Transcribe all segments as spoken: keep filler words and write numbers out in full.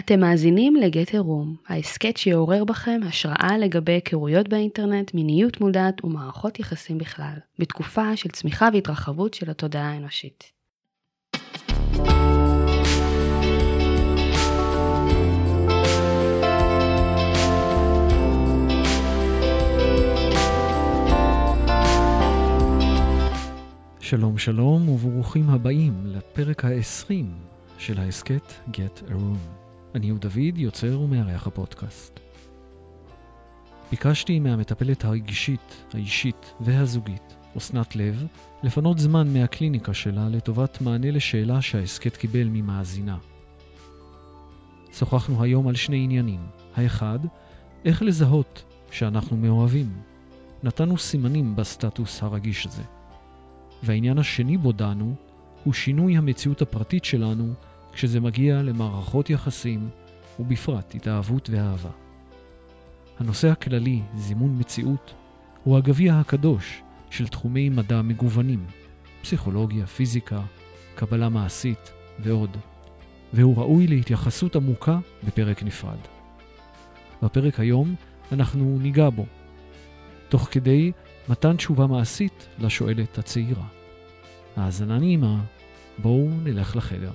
אתם מאזינים לגט רום, ההסכת שיעורר בכם השראה לגבי היכרויות באינטרנט, מיניות מודעת ומערכות יחסים בכלל, בתקופה של צמיחה והתרחבות של התודעה האנושית. שלום שלום וברוכים הבאים לפרק ה-עשרים של ההסכת Get a Room. אני הוא דוד, יוצר ומארח הפודקאסט. ביקשתי מהמטפלת הרגישית, האישית והזוגית, אסנת לב, לפנות זמן מהקליניקה שלה לטובת מענה לשאלה שההסכת קיבל ממאזינה. שוחחנו היום על שני עניינים. האחד, איך לזהות שאנחנו מאוהבים. נתנו סימנים בסטטוס הרגיש הזה. והעניין השני בו דנו הוא שינוי המציאות הפרטית שלנו כשזה מגיע למערכות יחסים ובפרט התאהבות ואהבה. הנושא הכללי, זימון מציאות, הוא הגביע הקדוש של תחומי מדע מגוונים, פסיכולוגיה, פיזיקה, קבלה מעשית ועוד, והוא ראוי להתייחסות עמוקה בפרק נפרד. בפרק היום אנחנו ניגע בו, תוך כדי מתן תשובה מעשית לשואלת הצעירה. האזנה נעימה, בואו נלך לחדר.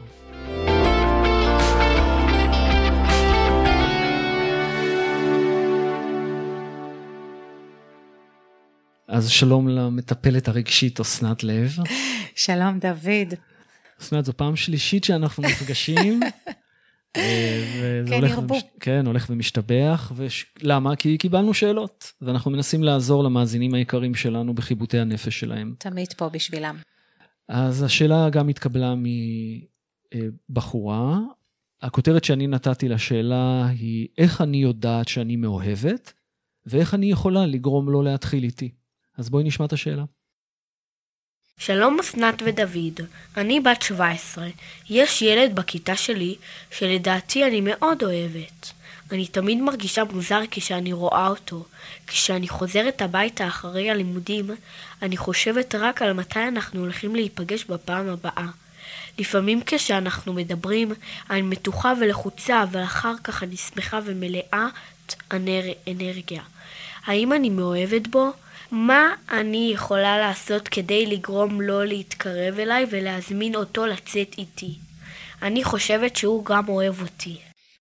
אז שלום למטפלת הרגשית אסנת לב. שלום דוד. אסנת, זו פעם שלישית שאנחנו נפגשים. כן, ירבו. כן, הולך ומשתבח. למה? כי קיבלנו שאלות, ואנחנו מנסים לעזור למאזינים היקרים שלנו בחיבוטי הנפש שלהם. תמיד פה בשבילם. אז השאלה גם התקבלה מבחורה. הכותרת שאני נתתי לשאלה היא, איך אני יודעת שאני מאוהבת, ואיך אני יכולה לגרום לו להתחיל איתי. אז בואי נשמע את השאלה. שלום אסנת ודוד, אני בת שבע עשרה. יש ילד בכיתה שלי שלדעתי אני מאוד אוהבת. אני תמיד מרגישה מוזר כשאני רואה אותו. כשאני חוזרת הביתה אחרי הלימודים, אני חושבת רק על מתי אנחנו הולכים להיפגש בפעם הבאה. לפעמים כשאנחנו מדברים, אני מתוחה ולחוצה, אבל אחר כך אני שמחה ומלאת אנרגיה. האם אני מאוהבת בו? מה אני יכולה לעשות כדי לגרום לו להתקרב אליי ולהזמין אותו לצאת איתי? אני חושבת שהוא גם אוהב אותי.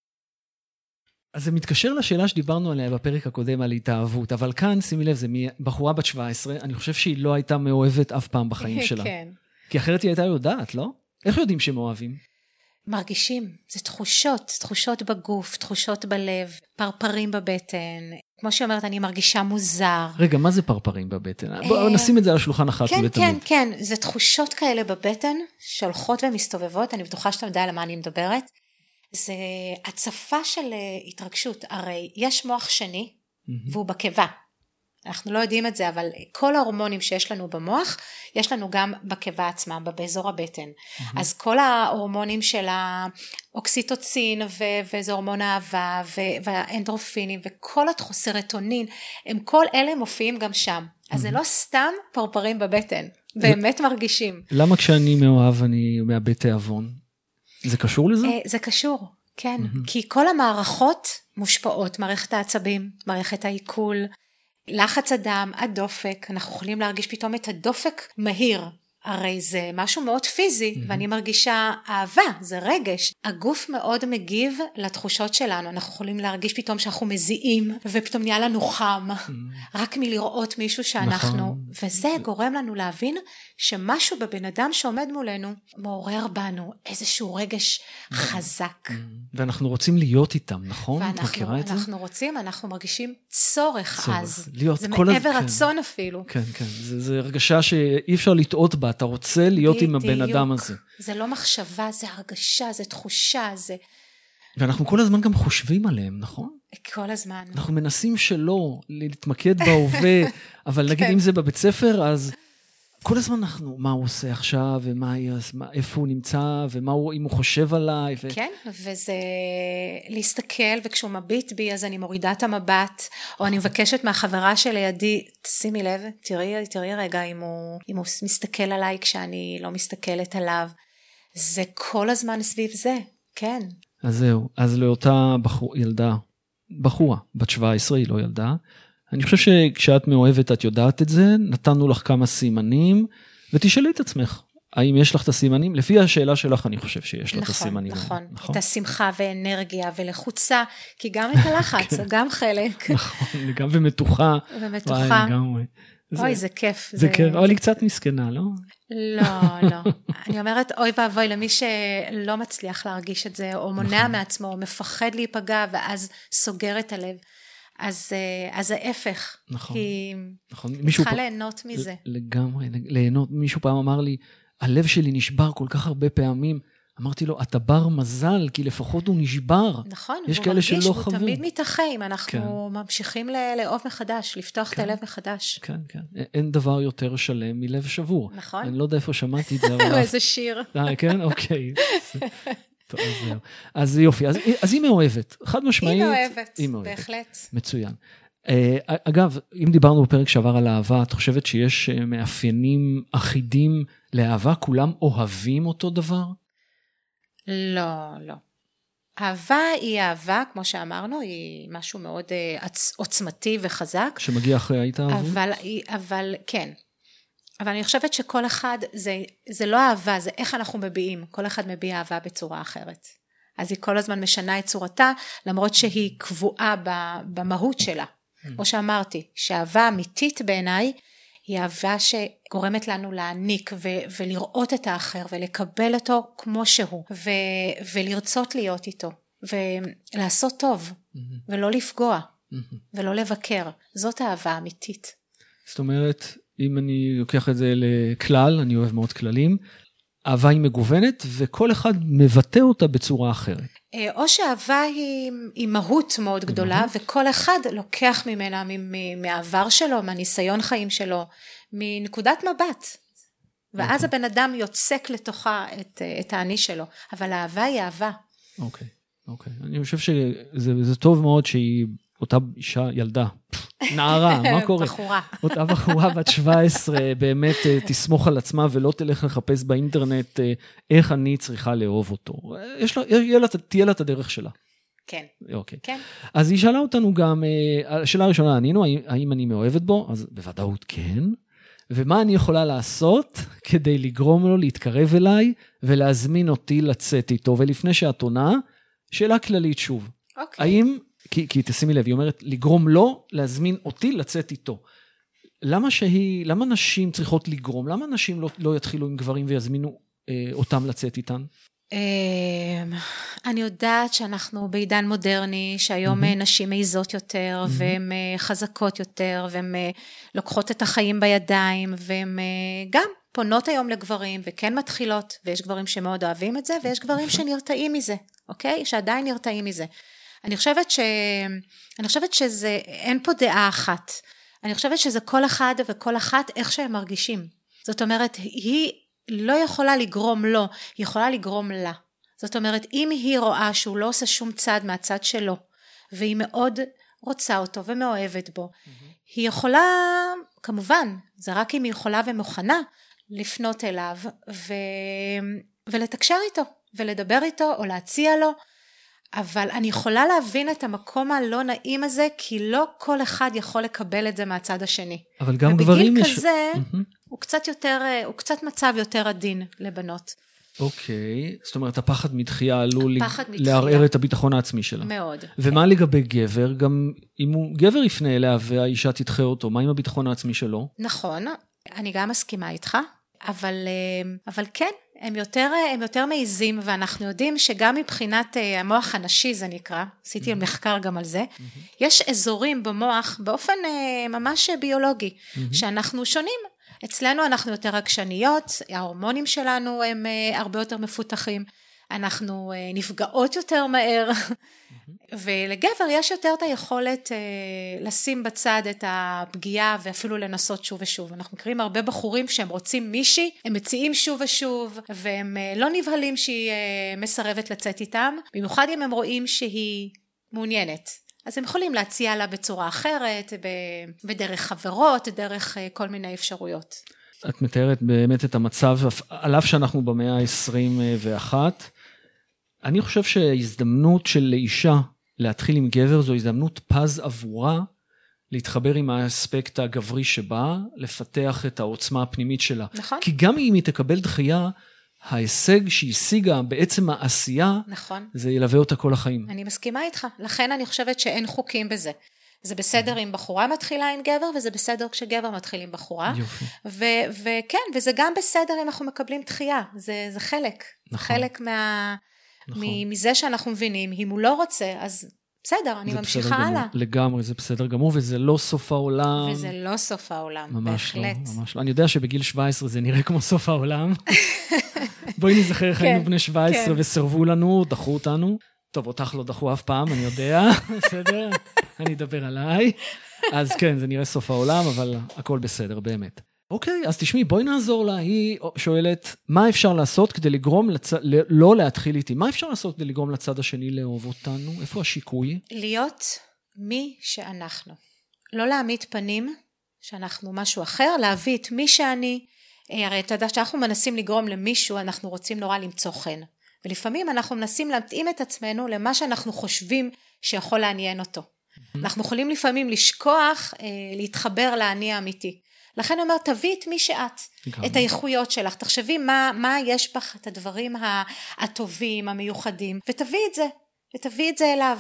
אז זה מתקשר לשאלה שדיברנו עליה בפרק הקודם על התאהבות, אבל כאן, שימי לב, זה בחורה בת שבע עשרה, אני חושב שהיא לא הייתה מאוהבת אף פעם בחיים שלה. כן. כי אחרת היא הייתה יודעת, לא? איך יודעים שמאוהבים? מרגישים, זה תחושות, תחושות בגוף, תחושות בלב, פרפרים בבטן. כמו שאומרת, אני מרגישה מוזר. רגע, מה זה פרפרים בבטן? בואו נשים את זה על השולחן אחת כן, ולתמיד. כן, כן, זה תחושות כאלה בבטן, שהולכות ומסתובבות, אני בטוחה שאתה יודע למה אני מדברת. זה הצפה של התרגשות, הרי יש מוח שני, והוא בקיבה. אנחנו לא יודעים את זה, אבל כל ההורמונים שיש לנו במוח, יש לנו גם בקיבה עצמה, באזור הבטן. Mm-hmm. אז כל ההורמונים של האוקסיטוצין, ו- וזה הורמון האהבה, ו- והאנדרופינים, וכל הסרוטונין, הם כל אלה מופיעים גם שם. אז mm-hmm. זה לא סתם פרפרים בבטן, באמת מרגישים. למה כשאני מאוהב אני מאבד תיאבון? זה קשור לזה? זה קשור, כן. Mm-hmm. כי כל המערכות מושפעות, מערכת העצבים, מערכת העיכול, לחץ הדם, הדופק, אנחנו יכולים להרגיש פתאום את הדופק מהיר, הרי זה משהו מאוד פיזי, mm-hmm. ואני מרגישה אהבה, זה רגש. הגוף מאוד מגיב לתחושות שלנו, אנחנו יכולים להרגיש פתאום שאנחנו מזיעים, ופתאום נהיה לנו חם, mm-hmm. רק מלראות מישהו שאנחנו, נכון. וזה גורם לנו להבין שמשהו בבן אדם שעומד מולנו, מעורר בנו איזשהו רגש mm-hmm. חזק. Mm-hmm. ואנחנו רוצים להיות איתם, נכון? ואנחנו, את מכירה את זה? אנחנו רוצים, אנחנו מרגישים צורך, צורך. אז. להיות זה הז... מעבר כן. רצון אפילו. כן, כן, זה, זה הרגשה שאי אפשר לטעות בה, אתה רוצה להיות בדיוק. עם הבן אדם הזה. זה לא מחשבה, זה הרגשה, זה תחושה, זה... ואנחנו כל הזמן גם חושבים עליהם, נכון? כל הזמן. אנחנו מנסים שלא להתמקד בהווה, אבל נגיד אם זה בבית ספר, אז כל הזמן אנחנו, מה הוא עושה עכשיו, ומה, איפה הוא נמצא, ומה הוא, אם הוא חושב עליי. ו... כן, וזה להסתכל, וכשהוא מביט בי, אז אני מורידה את המבט, או אני מבקשת מהחברה שלידי, תשימי לב, תראי, תראי רגע, אם הוא, אם הוא מסתכל עליי, כשאני לא מסתכלת עליו. זה כל הזמן סביב זה, כן. אז זהו, אז לאותה בחור, ילדה, בחורה, בת שבע עשרה, היא לא ילדה. אני חושב שכשאת מאוהבת את יודעת את זה, נתנו לך כמה סימנים, ותשאלי את עצמך, האם יש לך את הסימנים? לפי השאלה שלך אני חושב שיש לך את הסימנים. נכון, נכון. את השמחה ואנרגיה ולחוצה, כי גם את הלחץ, זה גם חלק. נכון, גם ומתוחה. ומתוחה. אוי, זה כיף. זה כיף, אבל היא קצת מסכנה, לא? לא, לא. אני אומרת, אוי ואבוי, למי שלא מצליח להרגיש את זה, או מונע מעצמו, או מפחד להיפגע, ואז סוגר את הלב. אז, אז ההפך. נכון. היא נכון. צריכה ליהנות מזה. לגמרי, ליהנות. מישהו פעם אמר לי, הלב שלי נשבר כל כך הרבה פעמים. אמרתי לו, אתה בר מזל, כי לפחות הוא נשבר. נכון, יש הוא כאלה מרגיש, שלא הוא חוו. תמיד מתאחה, אם אנחנו כן. ממשיכים לאהוב מחדש, לפתוח כן. את הלב מחדש. כן, כן. אין דבר יותר שלם מלב שבור. נכון. אני לא יודע איפה שמעתי את זה. אבל... איזה שיר. אה, כן? אוקיי. טוב, אז זהו. אז יופי, אז, אז היא מאוהבת. חד משמעית. היא מאוהבת, היא מאוהבת. בהחלט. מצוין. Uh, אגב, אם דיברנו בפרק שעבר על אהבה, את חושבת שיש uh, מאפיינים אחידים לאהבה? כולם אוהבים אותו דבר? לא, לא. אהבה היא אהבה, כמו שאמרנו, היא משהו מאוד uh, עוצמתי וחזק. שמגיע אחרי ההתאהבות? אבל, אבל כן. אבל אני חושבת שכל אחד, זה, זה לא אהבה, זה איך אנחנו מביעים. כל אחד מביע אהבה בצורה אחרת. אז היא כל הזמן משנה את צורתה, למרות שהיא קבועה במהות שלה. כמו שאמרתי, שאהבה אמיתית בעיניי, היא אהבה שגורמת לנו להעניק ו- ולראות את האחר, ולקבל אותו כמו שהוא, ו- ולרצות להיות איתו, ולעשות טוב, ולא לפגוע, ולא לבקר. זאת האהבה אמיתית. זאת אומרת, אם אני לוקח את זה לכלל, אני אוהב מאוד כללים, אהבה היא מגוונת, וכל אחד מבטא אותה בצורה אחרת. או שאהבה היא, היא מהות מאוד גדולה, וכל אחד לוקח ממנה, מהעבר שלו, מהניסיון חיים שלו, מנקודת מבט. ואז הבן אדם יוצק לתוכה את, את האני שלו. אבל האהבה היא אהבה. אוקיי, אוקיי. אני חושב שזה זה טוב מאוד שהיא אותה אישה, ילדה, נערה, מה קורה? בחורה. אותה בחורה בת שבע עשרה, באמת תסמוך על עצמה ולא תלך לחפש באינטרנט איך אני צריכה לאהוב אותו. יש לה, תהיה לה את הדרך שלה. כן. אוקיי. כן. אז היא שאלה אותנו גם, השאלה הראשונה, ענינו, האם אני מאוהבת בו? אז בוודאות כן. ומה אני יכולה לעשות כדי לגרום לו להתקרב אליי ולהזמין אותי לצאת איתו? ולפני שאת עונה, שאלה כללית שוב. אוקיי. האם... כי, כי תשימי לב, היא אומרת, לגרום לו, להזמין אותי לצאת איתו. למה שהיא, למה נשים צריכות לגרום? למה נשים לא, לא יתחילו עם גברים ויזמינו אה, אותם לצאת איתן? אני יודעת שאנחנו בעידן מודרני, שהיום נשים מעיזות יותר, והן חזקות יותר, והן לוקחות את החיים בידיים, והן גם פונות היום לגברים, וכן מתחילות, ויש גברים שמאוד אוהבים את זה, ויש גברים שנרתעים מזה, אוקיי? שעדיין נרתעים מזה. אני חושבת ש... אני חושבת שזה, אין פה דעה אחת. אני חושבת שזה כל אחד וכל אחת איך שהם מרגישים. זאת אומרת, היא לא יכולה לגרום לו, היא יכולה לגרום לה. זאת אומרת, אם היא רואה שהוא לא עושה שום צעד מהצד שלו, והיא מאוד רוצה אותו ומאוהבת בו, mm-hmm. היא יכולה, כמובן, זה רק אם היא יכולה ומוכנה, לפנות אליו ו... ולתקשר איתו, ולדבר איתו או להציע לו, אבל אני יכולה להבין את המקום הלא נעים הזה, כי לא כל אחד יכול לקבל את זה מהצד השני. אבל גם גברים יש... ובגיל כזה, mm-hmm. הוא קצת יותר, הוא קצת מצב יותר עדין לבנות. אוקיי, זאת אומרת, הפחד מדחייה עלול הפחד לערער את הביטחון העצמי שלה. מאוד. ומה כן. לגבי גבר? גם אם הוא גבר יפנה אליה והאישה תדחה אותו, מה עם הביטחון העצמי שלו? נכון, אני גם מסכימה איתך, אבל, אבל כן, הם יותר, הם יותר מעיזים, ואנחנו יודעים שגם מבחינת המוח הנשי, זה נקרא, עשיתי מחקר גם על זה, יש אזורים במוח, באופן ממש ביולוגי, שאנחנו שונים. אצלנו אנחנו יותר רגשניות, ההורמונים שלנו הם הרבה יותר מפותחים, אנחנו נפגעות יותר מהר, ולגבר יש יותר את היכולת לשים בצד את הפגיעה ואפילו לנסות שוב ושוב. אנחנו מכירים הרבה בחורים שהם רוצים מישהי, הם מציעים שוב ושוב, והם לא נבהלים שהיא מסרבת לצאת איתם, במיוחד אם הם רואים שהיא מעוניינת. אז הם יכולים להציע לה בצורה אחרת, בדרך חברות, דרך כל מיני אפשרויות. את מתארת באמת את המצב, על אף שאנחנו במאה ה-עשרים ואחת, אני חושב שההזדמנות של אישה להתחיל עם גבר, זו הזדמנות פז עבורה, להתחבר עם האספקט הגברי שבה, לפתח את העוצמה הפנימית שלה. נכון. כי גם אם היא תקבל דחייה, ההישג שהשיגה בעצם העשייה, נכון. זה ילווה אותה כל החיים. אני מסכימה איתך, לכן אני חושבת שאין חוקים בזה. זה בסדר אם בחורה מתחילה עם גבר, וזה בסדר כשגבר מתחיל עם בחורה. יופי. ו- וכן, וזה גם בסדר אם אנחנו מקבלים דחייה, זה, זה חלק. נכון. חלק מה... נכון. מזה שאנחנו מבינים, אם הוא לא רוצה, אז בסדר, אני ממשיכה הלאה. לגמרי, זה בסדר גמור, וזה לא סוף העולם. וזה לא סוף העולם, ממש בהחלט. לא, ממש לא. אני יודע שבגיל שבע עשרה זה נראה כמו סוף העולם. בואי נזכר איך היינו בני שבע עשרה וסרבו לנו, דחו אותנו. טוב, אותך לא דחו אף פעם, אני יודע, בסדר? אני אדבר עליי. אז כן, זה נראה סוף העולם, אבל הכל בסדר, באמת. אוקיי, אז תשמעי, בואי נעזור לה. היא שואלת, מה אפשר לעשות כדי לגרום לצ... לא להתחיל איתי? מה אפשר לעשות כדי לגרום לצד השני לאהוב אותנו? איפה השיקוי? להיות מי שאנחנו. לא להעמיד פנים שאנחנו משהו אחר, להביא את מי שאני. הרי אתה יודע שאנחנו מנסים לגרום למישהו, אנחנו רוצים נורא למצוא חן. ולפעמים אנחנו מנסים להתאים את עצמנו למה שאנחנו חושבים שיכול לעניין אותו. אנחנו יכולים לפעמים לשכוח, להתחבר לעני האמיתי. לכן אני אומר, תביא את מי שאת, את האיכויות שלך, תחשבי מה, מה יש בך, את הדברים הטובים, המיוחדים, ותביא את זה, ותביא את זה אליו.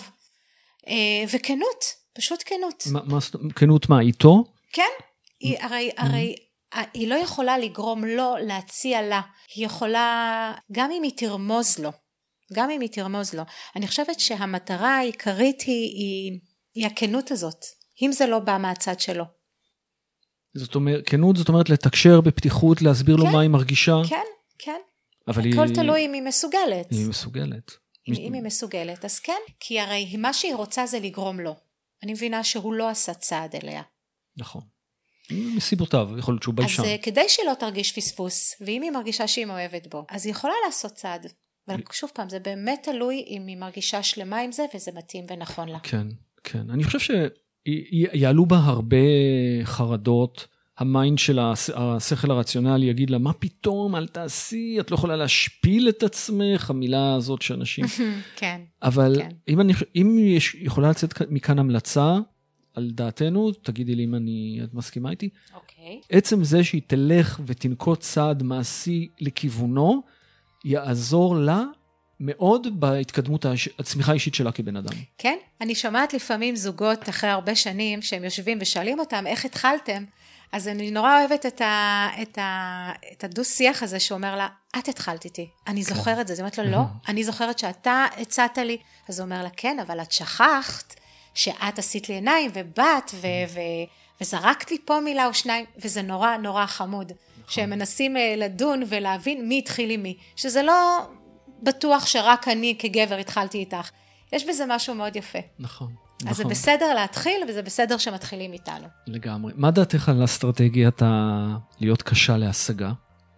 וכנות, פשוט כנות. מה, מה, כנות מה, איתו? כן, היא, הרי, הרי היא לא יכולה לגרום לו, להציע לה, היא יכולה, גם אם היא תרמוז לו, גם אם היא תרמוז לו, אני חושבת שהמטרה העיקרית היא, היא, היא הכנות הזאת, אם זה לא בא מהצד שלו. זאת אומרת, כנות זאת אומרת לתקשר בפתיחות, להסביר כן, לו מה היא מרגישה. כן, כן. אבל הכל היא... תלוי אם היא מסוגלת. היא מסוגלת. אם, אם היא מסוגלת, אז כן. כי הרי מה שהיא רוצה זה לגרום לו. אני מבינה שהוא לא עשה צעד אליה. נכון. מסיבותיו, יכול להיות שהוא ביישן. אז כדי שהיא לא תרגיש פספוס, ואם היא מרגישה שהיא מאוהבת בו, אז היא יכולה לעשות צעד. אבל שוב פעם, זה באמת תלוי אם היא מרגישה שלמה עם זה, וזה מתאים ונכון לה. כן, כן. אני חושב שיעלו בה הרבה חרדות, המיינד של השכל הרציונלי יגיד לה, מה פתאום, אל תעשי, את לא יכולה להשפיל את עצמך, המילה הזאת שאנשים... כן. אבל כן. אם אני, אם יש, יכולה לצאת מכאן המלצה, על דעתנו, תגידי לי אם אני, את מסכימה איתי? אוקיי. עצם זה שהיא תלך ותנקוט צעד מעשי לכיוונו, יעזור לה מאוד בהתקדמות הצמיחה האישית שלה כבן אדם. כן, אני שומעת לפעמים זוגות אחרי הרבה שנים, שהם יושבים ושואלים אותם, איך התחלתם? אז אני נורא אוהבת את, ה, את, ה, את הדו שיח הזה שאומר לה, את התחלת איתי, אני זוכרת את זה. זאת אומרת לו, לא, אני זוכרת שאתה הצעת לי. אז הוא אומר לה, כן, אבל את שכחת שאת עשית לי עיניים ובאת ו, ו, וזרקת לי פה מילה או שניים, וזה נורא נורא חמוד. שהם מנסים לדון ולהבין מי התחיל עם מי. שזה לא בטוח שרק אני כגבר התחלתי איתך. יש בזה משהו מאוד יפה. נכון. אז זה בסדר להתחיל, וזה בסדר שמתחילים איתנו. לגמרי. מה דעתך על אסטרטגיית להיות קשה להשגה?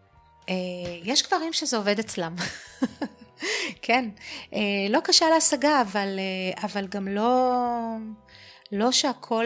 יש גברים שזה עובד אצלם. כן. לא קשה להשגה, אבל, אבל גם לא, לא שהכל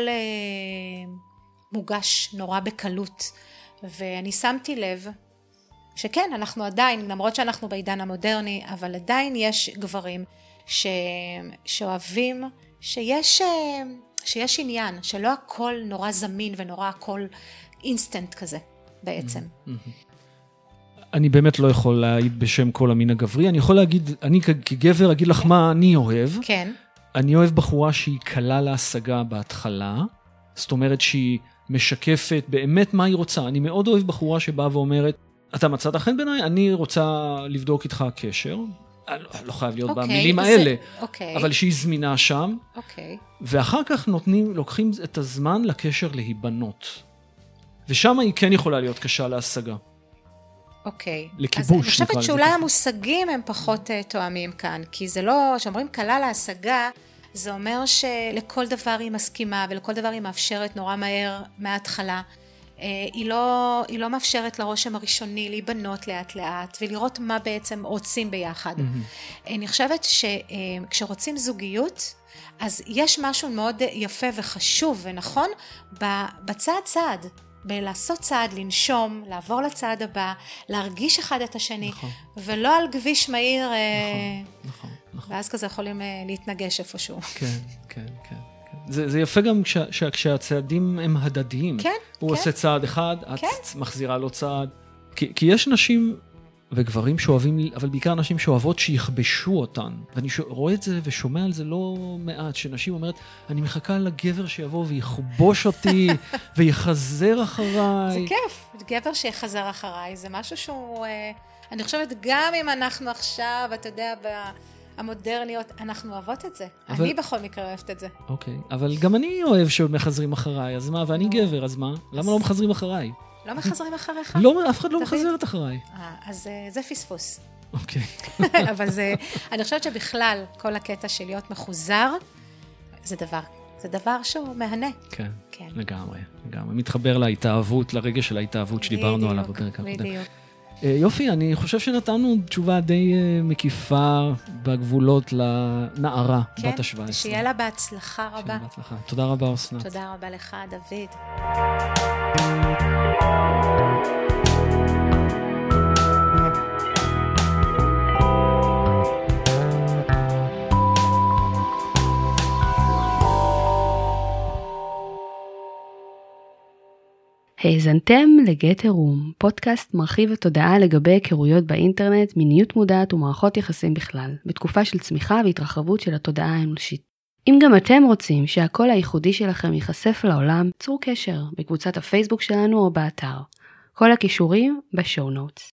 מוגש נורא בקלות. ואני שמתי לב שכן, אנחנו עדיין, למרות שאנחנו בעידן המודרני, אבל עדיין יש גברים ש... שאוהבים... שיש, שיש עניין, שלא הכל נורא זמין ונורא הכל אינסטנט כזה בעצם. אני באמת לא יכול להעיד בשם כל המין הגברי, אני יכול להגיד, אני כגבר אגיד לך מה אני אוהב. כן. אני אוהב בחורה שהיא קלה להשגה בהתחלה, זאת אומרת שהיא משקפת באמת מה היא רוצה. אני מאוד אוהב בחורה שבאה ואומרת, אתה מצאת חן בעיניי, אני רוצה לבדוק איתך קשר, לא חייב להיות okay, במילים זה, האלה, okay. אבל שהיא זמינה שם, okay. ואחר כך נותנים, לוקחים את הזמן לקשר להיבנות. ושם היא כן יכולה להיות קשה להשגה. אוקיי. Okay. לכיבוש. אז אני חושבת שאולי המושגים הם פחות uh, תואמים כאן, כי זה לא, שאומרים קלה להשגה, זה אומר שלכל דבר היא מסכימה, ולכל דבר היא מאפשרת נורא מהר מההתחלה. היא לא, היא לא מאפשרת לרושם הראשוני להיבנות לאט לאט, ולראות מה בעצם רוצים ביחד. Mm-hmm. אני חושבת שכשרוצים זוגיות, אז יש משהו מאוד יפה וחשוב ונכון, בצעד צעד, בלעשות צעד, לנשום, לעבור לצעד הבא, להרגיש אחד את השני, נכון. ולא על כביש מהיר, נכון, נכון, נכון. ואז כזה יכולים להתנגש איפשהו. כן, כן, כן. זה, זה יפה גם כש, כש, כשהצעדים הם הדדיים. כן, הוא כן. עושה צעד אחד, את כן. מחזירה לו צעד. כי, כי יש נשים וגברים שאוהבים, אבל בעיקר נשים שאוהבות שיכבשו אותן. ואני ש... רואה את זה ושומע על זה לא מעט, שנשים אומרת, אני מחכה לגבר שיבוא ויכבוש אותי, ויחזר אחריי. זה כיף, גבר שיחזר אחריי, זה משהו שהוא, אני חושבת, גם אם אנחנו עכשיו, אתה יודע, המודרניות, אנחנו אוהבות את זה. אבל... אני בכל מקרה אוהבת את זה. אוקיי, אבל גם אני אוהב שמחזרים אחריי, אז מה? ואני גבר, אז מה? למה לא מחזרים אחריי? לא מחזרים אחריך? לא, אף אחד לא מחזרת אחריי. אז זה פספוס. אוקיי. אבל זה, אני חושבת שבכלל, כל הקטע של להיות מחוזר, זה דבר, זה דבר שהוא מהנה. כן, לגמרי, לגמרי. מתחבר להתאהבות, לרגע של ההתאהבות שדיברנו עליו בפרק הקודם. בדיוק. יופי, אני חושב שנתנו תשובה די מקיפה בגבולות לנערה בת ה-שבע עשרה. כן, שיהיה לה בהצלחה רבה. שיהיה בהצלחה. תודה רבה, אסנת. תודה רבה לך, דוד. האזנתם לגט עירום, פודקאסט מרחיב התודעה לגבי היכרויות באינטרנט, מיניות מודעת ומערכות יחסים בכלל, בתקופה של צמיחה והתרחבות של התודעה האנושית. אם גם אתם רוצים שהקול הייחודי שלכם ייחשף לעולם, צרו קשר בקבוצת הפייסבוק שלנו או באתר. כל הכישורים בשואו נוטס.